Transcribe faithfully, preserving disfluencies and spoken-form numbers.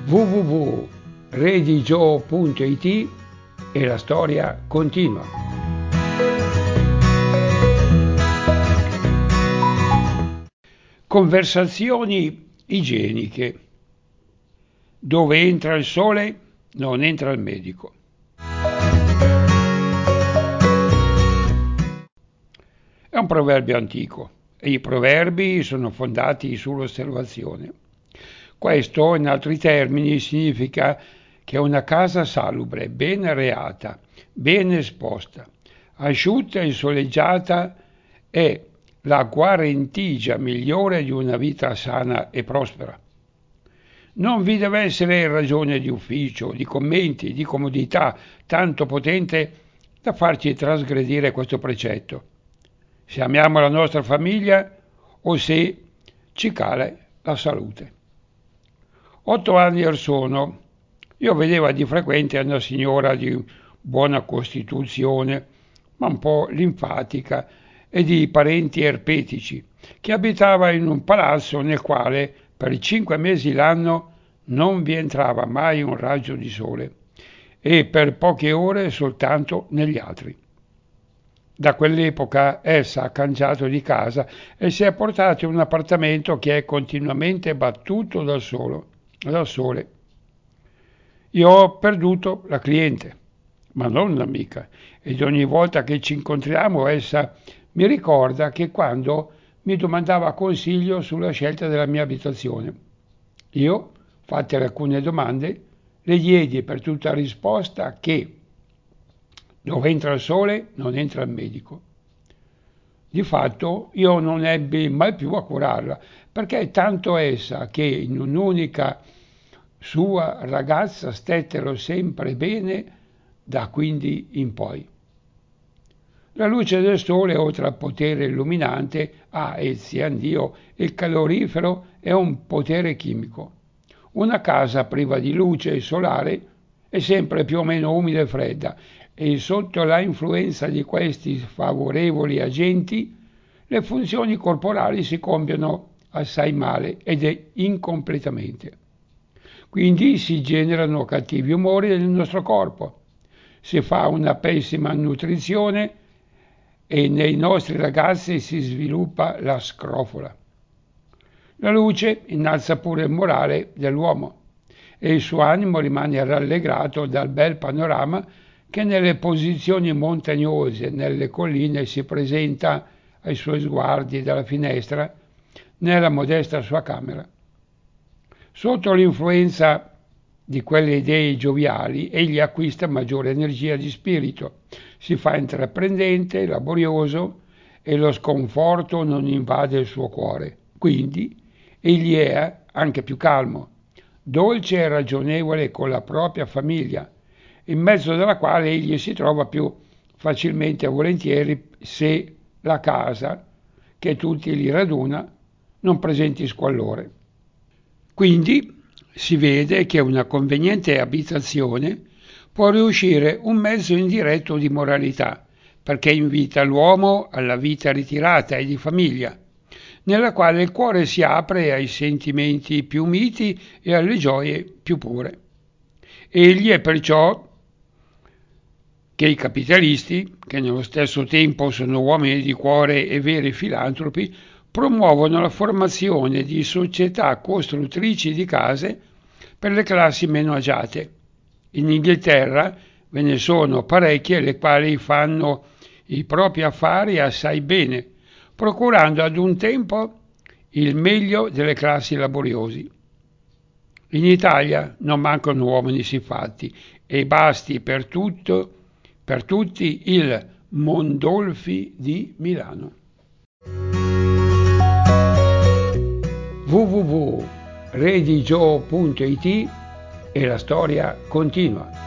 w w w punto redigio punto it e la storia continua. Conversazioni igieniche. Dove entra il sole, non entra il medico. È un proverbio antico e i proverbi sono fondati sull'osservazione. Questo, in altri termini, significa che una casa salubre, ben areata, ben esposta, asciutta e soleggiata è la guarentigia migliore di una vita sana e prospera. Non vi deve essere ragione di ufficio, di commenti, di comodità tanto potente da farci trasgredire questo precetto. Se amiamo la nostra famiglia o se ci cala la salute. Otto anni or sono, io vedevo di frequente una signora di buona costituzione, ma un po' linfatica e di parenti erpetici, che abitava in un palazzo nel quale per cinque mesi l'anno non vi entrava mai un raggio di sole e per poche ore soltanto negli altri. Da quell'epoca essa ha cangiato di casa e si è portata in un appartamento che è continuamente battuto dal, solo, dal sole. Io ho perduto la cliente, ma non l'amica, ed ogni volta che ci incontriamo essa mi ricorda che quando mi domandava consiglio sulla scelta della mia abitazione, io, fatte alcune domande, le diedi per tutta risposta che dove entra il sole non entra il medico. Di fatto io non ebbi mai più a curarla, perché tanto essa che in un'unica sua ragazza stettero sempre bene da quindi in poi. La luce del sole, oltre al potere illuminante, ha, e sia Dio, il calorifero è un potere chimico. Una casa priva di luce solare è sempre più o meno umida e fredda, e sotto la influenza di questi favorevoli agenti le funzioni corporali si compiono assai male ed incompletamente. Quindi si generano cattivi umori nel nostro corpo, si fa una pessima nutrizione e nei nostri ragazzi si sviluppa la scrofola. La luce innalza pure il morale dell'uomo e il suo animo rimane rallegrato dal bel panorama che nelle posizioni montagnose, nelle colline si presenta ai suoi sguardi dalla finestra nella modesta sua camera. Sotto l'influenza di quelle idee gioviali egli acquista maggiore energia di spirito, si fa intraprendente, laborioso e lo sconforto non invade il suo cuore. Quindi egli è anche più calmo, dolce e ragionevole con la propria famiglia, in mezzo della quale egli si trova più facilmente e volentieri se la casa, che tutti li raduna, non presenti squallore. Quindi si vede che una conveniente abitazione può riuscire un mezzo indiretto di moralità, perché invita l'uomo alla vita ritirata e di famiglia, nella quale il cuore si apre ai sentimenti più miti e alle gioie più pure. Egli è perciò che i capitalisti, che nello stesso tempo sono uomini di cuore e veri filantropi, promuovono la formazione di società costruttrici di case per le classi meno agiate. In Inghilterra ve ne sono parecchie le quali fanno i propri affari assai bene, procurando ad un tempo il meglio delle classi laboriosi. In Italia non mancano uomini siffatti e basti per tutto, per tutti il Mondolfi di Milano. w w w punto redigio punto it e la storia continua.